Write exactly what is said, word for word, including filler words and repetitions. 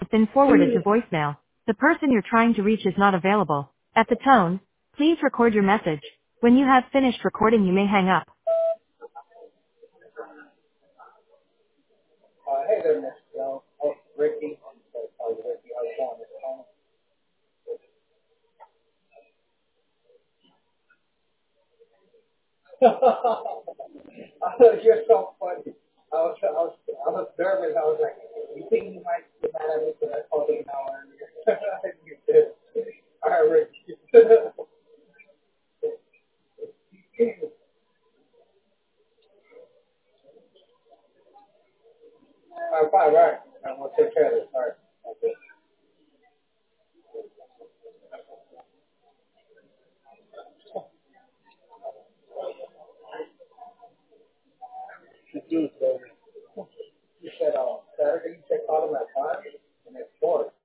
been forwarded to voicemail. The person you're trying to reach is not available. At the tone, please record your message. When you have finished recording, you may hang up. Uh, hey there, Mister Jones. Oh, Ricky. Oh, Ricky, how's it going? You're so funny. I was, I was, I was nervous. I was like, you think you might get mad at me